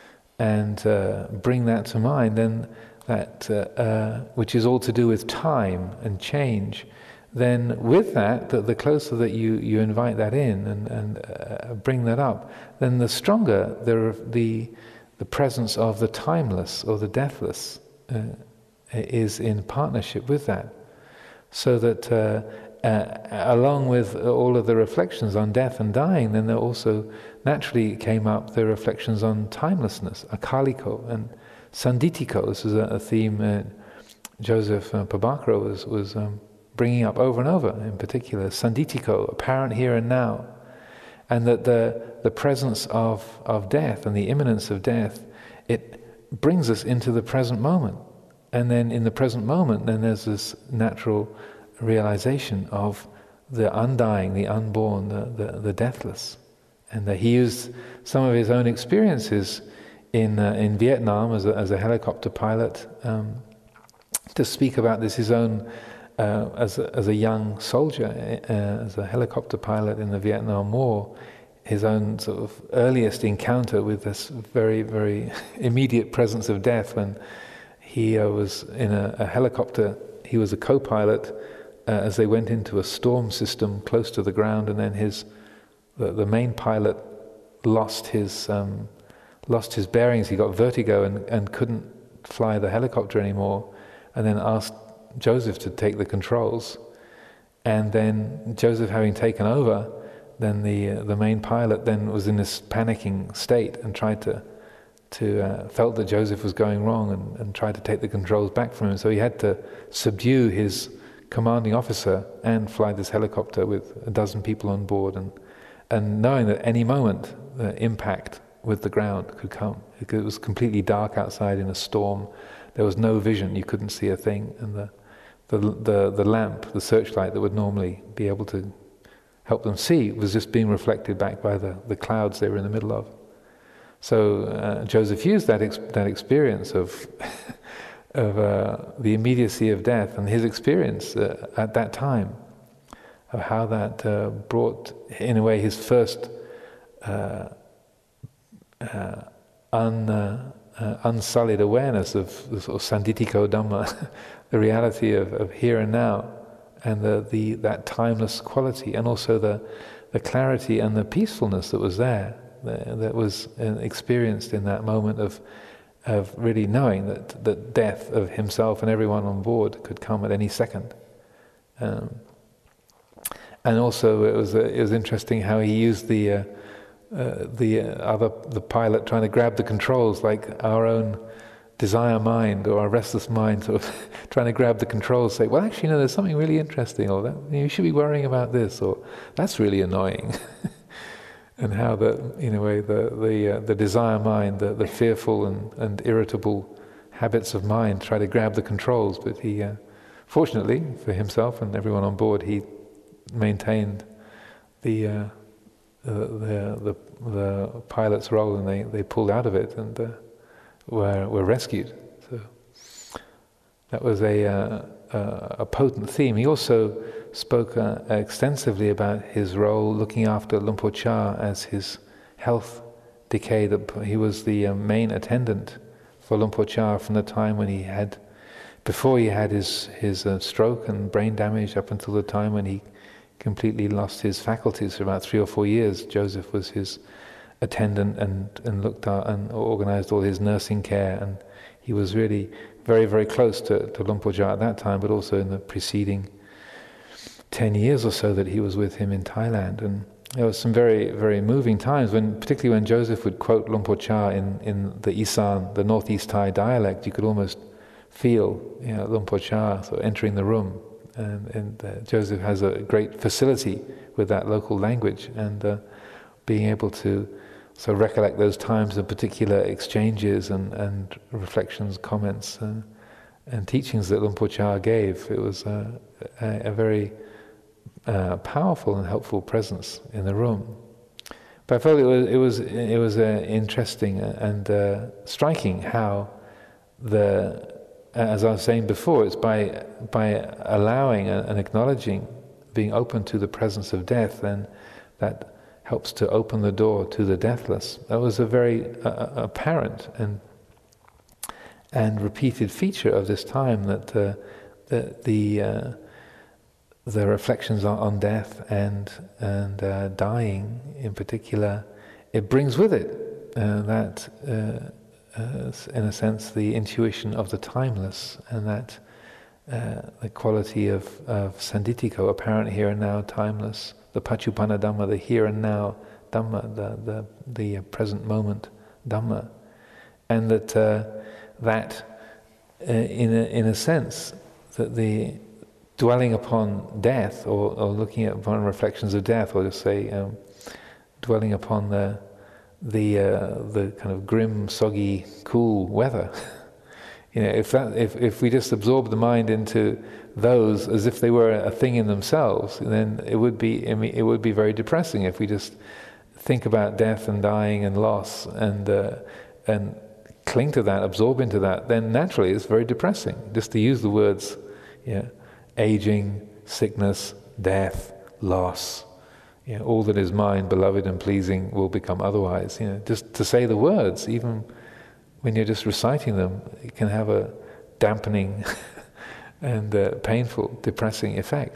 and uh, bring that to mind, then that uh, uh, which is all to do with time and change. Then with that, the, the closer that you, you invite that in and, and uh, bring that up, then the stronger the the the presence of the timeless or the deathless uh, is in partnership with that. So that uh, uh, along with all of the reflections on death and dying, then there also naturally came up the reflections on timelessness, akaliko and sanditiko. This is a, a theme uh, Joseph uh, Prabhakara was, was um, bringing up over and over, in particular, sanditiko, apparent here and now. And that the, the presence of, of death and the imminence of death, it brings us into the present moment. And then in the present moment, then there's this natural realization of the undying, the unborn, the, the, the deathless. And that he used some of his own experiences in uh, in Vietnam as a, as a helicopter pilot um, to speak about this, his own, uh, as, a, as a young soldier, uh, as a helicopter pilot in the Vietnam War, his own sort of earliest encounter with this very, very immediate presence of death when he uh, was in a, a helicopter. He was a co-pilot uh, as they went into a storm system close to the ground, and then his the, the main pilot lost his um, lost his bearings. He got vertigo and, and couldn't fly the helicopter anymore, and then asked Joseph to take the controls. And then Joseph, having taken over, then the uh, the main pilot then was in this panicking state and tried to to uh, felt that Joseph was going wrong and, and tried to take the controls back from him. So he had to subdue his commanding officer and fly this helicopter with a dozen people on board, and and knowing that any moment the impact with the ground could come. It was completely dark outside in a storm. There was no vision. You couldn't see a thing, and the the the, the lamp, the searchlight that would normally be able to help them see, was just being reflected back by the, the clouds they were in the middle of. So uh, Joseph used that ex- that experience of of uh, the immediacy of death and his experience uh, at that time, of how that uh, brought, in a way, his first uh, uh, un, uh, uh, unsullied awareness of the sort of sanditiko dhamma, the reality of, of here and now, and the, the that timeless quality, and also the the clarity and the peacefulness that was there, that, that was experienced in that moment of of really knowing that the death of himself and everyone on board could come at any second. Um, and also, it was uh, it was interesting how he used the uh, uh, the uh, other the pilot trying to grab the controls, like our own desire mind or our restless mind, sort of trying to grab the controls, say, well, actually, no, there's something really interesting, or that, you should be worrying about this, or that's really annoying. And how the, in a way, the the uh, the desire mind, the, the fearful and, and irritable habits of mind try to grab the controls, but he, uh, fortunately for himself and everyone on board, he maintained the uh, the, the the pilot's role, and they, they pulled out of it and uh, were were rescued. So that was a uh, uh, a potent theme. He also spoke uh, extensively about his role looking after Luang Por Chah as his health decayed. He was the uh, main attendant for Luang Por Chah from the time when he had, before he had his his uh, stroke and brain damage, up until the time when he completely lost his faculties for about three or four years. Joseph was his attendant and and looked at and organized all his nursing care, and he was really very, very close to, to Luang Por Chah at that time, but also in the preceding ten years or so that he was with him in Thailand. And there was some very, very moving times, when, particularly when Joseph would quote Luang Por Chah in, in the Isan, the Northeast Thai dialect. You could almost feel, you know, Luang Por Chah sort of entering the room. And, and uh, Joseph has a great facility with that local language, and uh, being able to so recollect those times of particular exchanges and, and reflections, comments, uh, and teachings that Luang Por Chah gave. It was uh, a, a very uh, powerful and helpful presence in the room. But I felt it was it was it was uh, interesting and uh, striking how the as I was saying before, it's by by allowing and acknowledging, being open to the presence of death, then that helps to open the door to the deathless. That was a very uh, apparent and and repeated feature of this time, that uh, the the uh, the reflections on, on death and and uh, dying in particular, it brings with it uh, that. Uh, Uh, in a sense, the intuition of the timeless, and that uh, the quality of, of sanditiko, apparent here and now, timeless, the paccuppanna Dhamma, the here and now Dhamma, the the, the present moment Dhamma, and that uh, that uh, in a, in a sense that the dwelling upon death, or, or looking at upon reflections of death, or just say um, dwelling upon the the uh, the kind of grim, soggy, cool weather. You know, if that if if we just absorb the mind into those as if they were a thing in themselves, then it would be I mean, it would be very depressing if we just think about death and dying and loss and uh, and cling to that, absorb into that. Then naturally, it's very depressing. Just to use the words, yeah, aging, sickness, death, loss. You know, all that is mine, beloved and pleasing, will become otherwise. You know, just to say the words, even when you're just reciting them, it can have a dampening and uh, painful, depressing effect.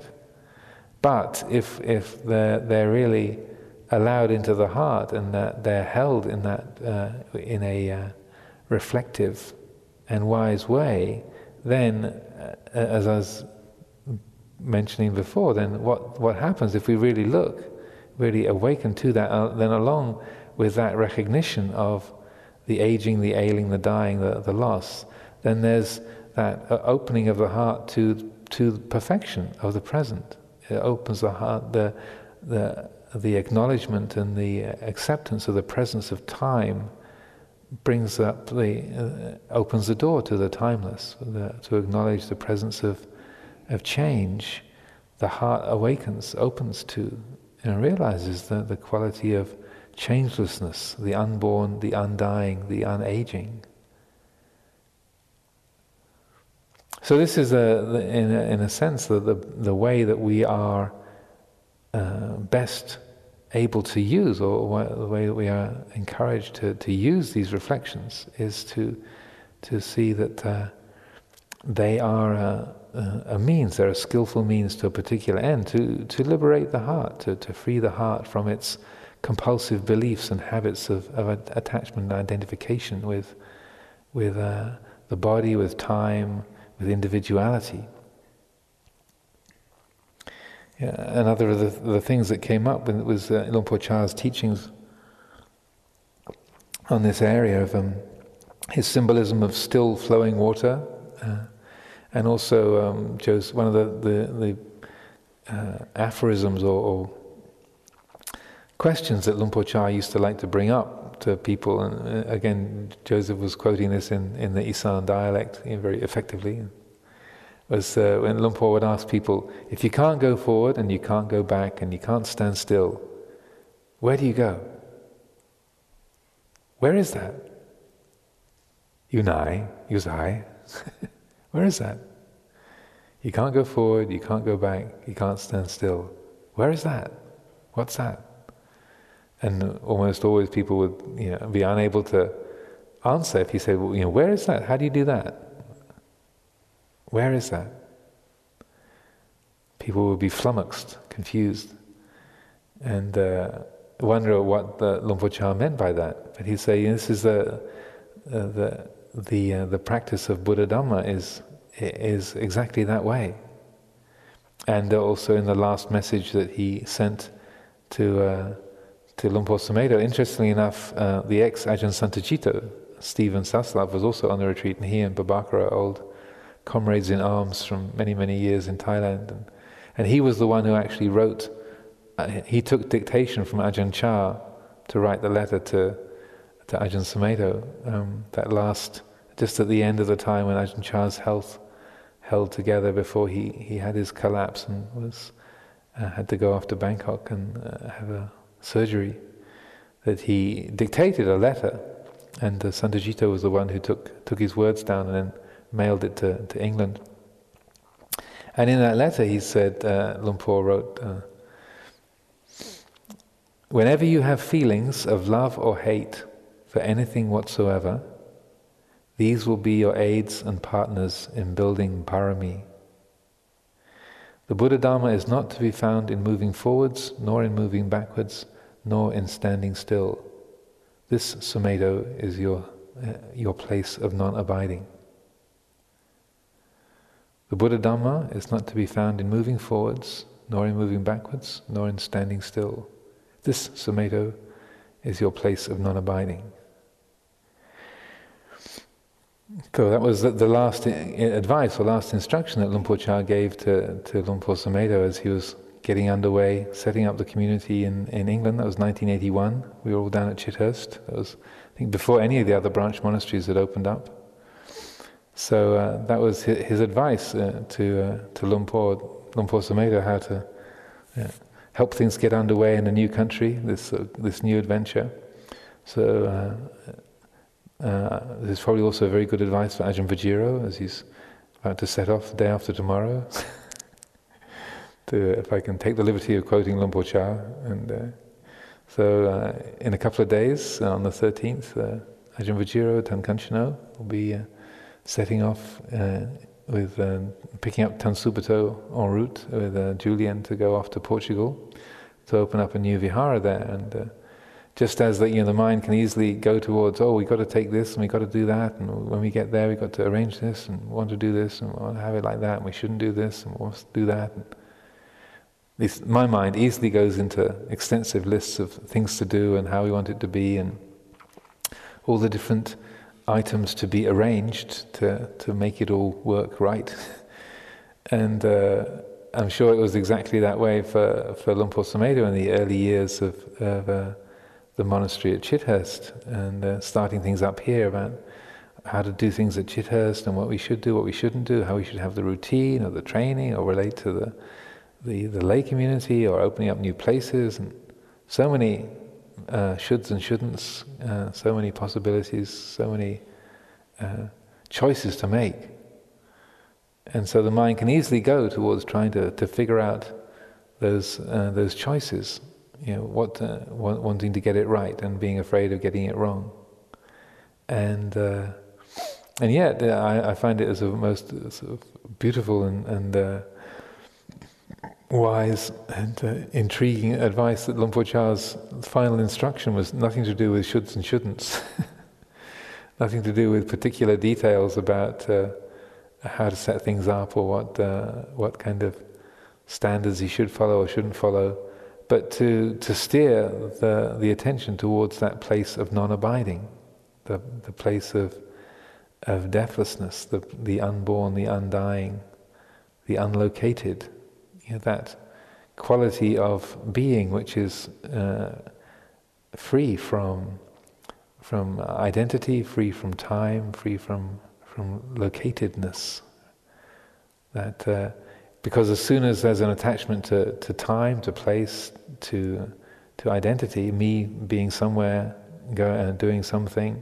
But if if they're they're really allowed into the heart, and that they're held in that uh, in a uh, reflective and wise way, then, uh, as I was mentioning before, then what what happens if we really look, really awaken to that, uh, then along with that recognition of the aging, the ailing, the dying, the, the loss, then there's that uh, opening of the heart to to perfection of the present. It opens the heart, the the the acknowledgement and the acceptance of the presence of time brings up the uh, opens the door to the timeless, the, to acknowledge the presence of of change. The heart awakens, opens to, and realizes the, the quality of changelessness, the unborn, the undying, the unaging. So this is, a, in, a, in a sense, the, the, the way that we are uh, best able to use, or the way that we are encouraged to, to use these reflections, is to to see that uh, they are a, a means, they're a skillful means to a particular end, to, to liberate the heart, to, to free the heart from its compulsive beliefs and habits of, of attachment and identification with with uh, the body, with time, with individuality. Yeah, another of the, the things that came up when it was uh, Luang Por Chah's teachings on this area of um, his symbolism of still flowing water, uh, and also um, Joe's, one of the the, the uh, aphorisms or, or questions that Luang Por Chah used to like to bring up to people. And uh, again, Joseph was quoting this in, in the Isan dialect, you know, very effectively. Was uh, when Luang Por would ask people, if you can't go forward and you can't go back and you can't stand still, where do you go? Where is that? Yunai, Yuzai. Where is that? You can't go forward, you can't go back, you can't stand still. Where is that? What's that? And almost always people would, you know, be unable to answer if you say, well, you know, where is that? How do you do that? Where is that? People would be flummoxed, confused, and uh, wonder what the Luang Por Chah meant by that. But he'd say, this is the uh, the the uh, the practice of Buddha Dhamma is is exactly that way. And also in the last message that he sent to uh, to Luang Por Sumedho, interestingly enough, uh, the ex Ajahn Santacito, Stephen Saslav, was also on the retreat, and he and Babakara, old comrades in arms from many, many years in Thailand. And, and he was the one who actually wrote, uh, he took dictation from Ajahn Chah to write the letter to to Ajahn Sumedho, um, that last, just at the end of the time when Ajahn Chah's health held together before he, he had his collapse and was uh, had to go off to Bangkok and uh, have a surgery, that he dictated a letter, and uh, Santacito was the one who took took his words down and then mailed it to, to England. And in that letter he said, uh, Lumpur wrote, uh, whenever you have feelings of love or hate for anything whatsoever, these will be your aids and partners in building parami. The Buddha Dharma is not to be found in moving forwards, nor in moving backwards, nor in standing still. This Sumedho is your, uh, your place of non-abiding. The Buddha Dhamma is not to be found in moving forwards, nor in moving backwards, nor in standing still. This Sumedho is your place of non-abiding. So that was the, the last I- advice or last instruction that Lumpur Cha gave to, to Lumpur Sumedho as he was getting underway, setting up the community in, in England. That was nineteen eighty-one. We were all down at Chithurst. That was, I think, before any of the other branch monasteries had opened up. So uh, that was his, his advice uh, to uh, to Lumpur, Lumpur Sumedho, how to uh, help things get underway in a new country, this uh, this new adventure. So uh, uh, this is probably also very good advice for Ajahn Vajiro as he's about to set off the day after tomorrow. to, if I can take the liberty of quoting Lumpur Cha. And uh, so uh, in a couple of days, on the thirteenth, uh, Ajahn Vajiro Tankanchano will be uh, setting off uh, with uh, picking up Tansubato en route with uh, Julian to go off to Portugal to open up a new vihara there. And uh, just as the, you know, the mind can easily go towards, oh, we've got to take this and we've got to do that, and when we get there we've got to arrange this and we want to do this and we want to have it like that, and we shouldn't do this and we want to do that. And this, my mind easily goes into extensive lists of things to do and how we want it to be and all the different items to be arranged to, to make it all work right. And uh, I'm sure it was exactly that way for, for Lumpur Sumedho in the early years of, of uh, the monastery at Chithurst, and uh, starting things up here about how to do things at Chithurst and what we should do, what we shouldn't do, how we should have the routine or the training or relate to the, the, the lay community or opening up new places, and so many Uh, shoulds and shouldn'ts, uh, so many possibilities, so many uh, choices to make. And so the mind can easily go towards trying to, to figure out those uh, those choices, you know, what uh, wa- wanting to get it right and being afraid of getting it wrong. And uh, and yet uh, I, I find it as a most uh, sort of beautiful and, and uh, wise and uh, intriguing advice that Lumpur Cha's final instruction was nothing to do with shoulds and shouldn'ts, nothing to do with particular details about uh, how to set things up or what uh, what kind of standards he should follow or shouldn't follow, but to to steer the the attention towards that place of non-abiding, the the place of of deathlessness, the the unborn, the undying, the unlocated. You know, that quality of being which is uh, free from from identity, free from time, free from from locatedness. That uh, because as soon as there's an attachment to, to time, to place, to to identity, me being somewhere, go and uh, doing something,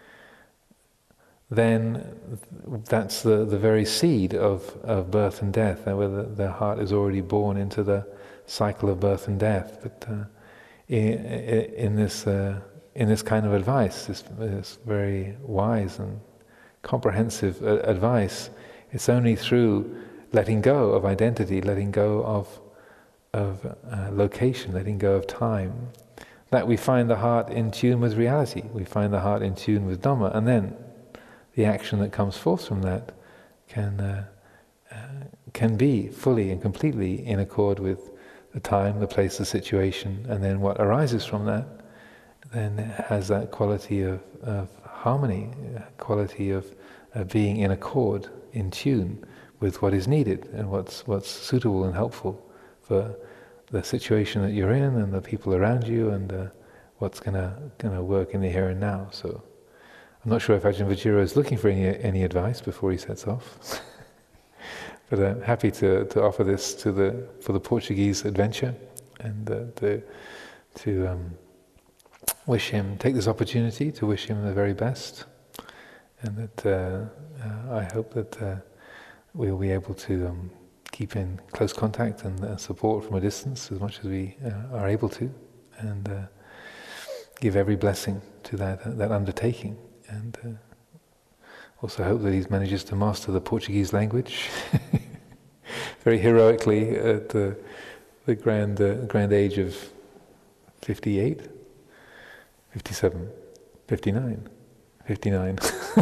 then that's the, the very seed of, of birth and death, and where the, the heart is already born into the cycle of birth and death. But uh, in, in this uh, in this kind of advice, this, this very wise and comprehensive uh, advice, it's only through letting go of identity, letting go of of uh, location, letting go of time, that we find the heart in tune with reality. We find the heart in tune with Dhamma, and then the action that comes forth from that can uh, uh, can be fully and completely in accord with the time, the place, the situation, and then what arises from that then has that quality of, of harmony, quality of uh, being in accord, in tune with what is needed and what's what's suitable and helpful for the situation that you're in and the people around you, and uh, what's gonna gonna work in the here and now. So I'm not sure if Ajahn Vajiro is looking for any any advice before he sets off, but I'm happy to, to offer this to the for the Portuguese adventure, and uh, to to um, wish him take this opportunity to wish him the very best, and that uh, uh, I hope that uh, we'll be able to um, keep in close contact and uh, support from a distance as much as we uh, are able to, and uh, give every blessing to that uh, that undertaking, and uh, also hope that he manages to master the Portuguese language very heroically at the, the grand uh, grand age of fifty-eight, fifty-seven, fifty-nine, fifty-nine.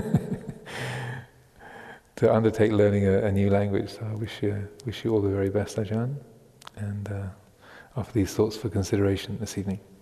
To undertake learning a, a new language. So I wish you, wish you all the very best, Ajahn, and uh, offer these thoughts for consideration this evening.